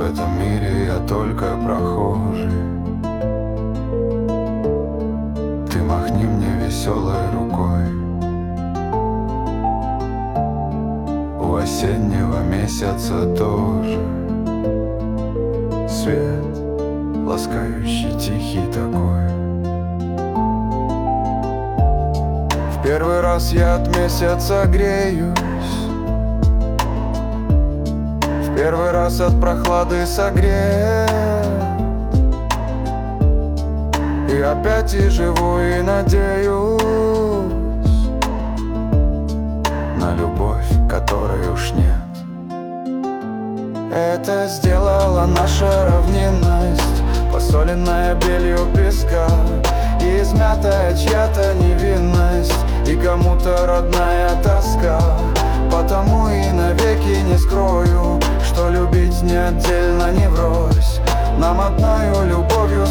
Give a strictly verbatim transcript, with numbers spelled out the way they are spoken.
этом мире я только прохожий. Ты махни мне веселой рукой. У осеннего месяца тоже свет, ласкающий, тихий такой. В первый раз я от месяца греюсь, в первый раз от прохлады согрет. И опять и живу, и надеюсь на любовь, которой уж нет. Это сделала наша равнинность, посоленная белью песка, и измятая чья-то невинность, и кому-то родная тоска. Потому и навеки не скрою, что любить не отдельно, не врозь. Нам одною любовью